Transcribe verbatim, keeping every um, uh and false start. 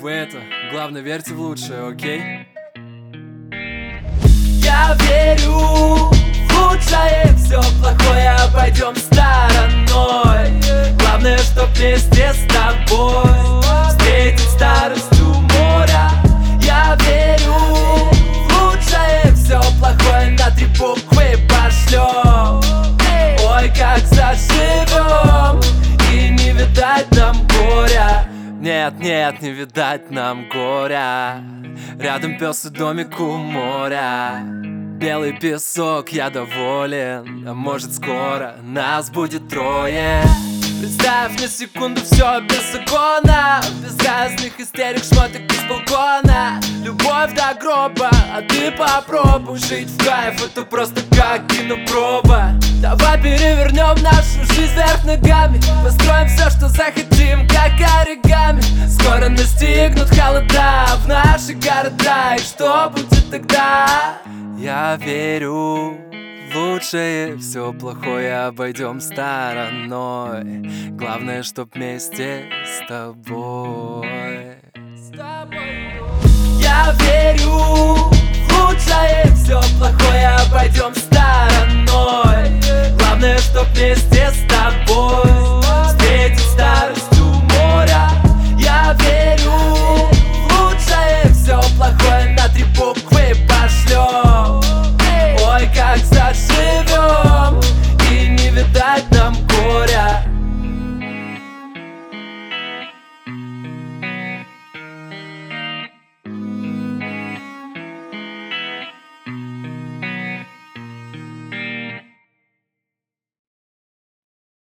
вы это, главное, верьте в лучшее, окей? Я верю в лучшее, все плохое обойдем стороной. Главное, чтоб вместе с тобой встретить старость у моря. Я верю в лучшее, все плохое на три буквы пошлем. Ой, как заживем, и не видать нам горя. Нет, нет, не видать нам горя. Рядом пес и домик у моря. Белый песок, я доволен. А может, скоро нас будет трое. Представь на секунду все без закона, без разных истерик, шмоток из балкона. Любовь до гроба, а ты попробуй жить в кайф, это просто как кинопроба. Давай перевернем нашу жизнь вверх ногами, построим все, что захотим, как оригами. Скоро настигнут холода в наши города, и что будет тогда? Я верю в лучшее, все плохое обойдем стороной. Главное, чтоб вместе с тобой. С тобой. Я верю в лучшее, все плохое обойдем стороной.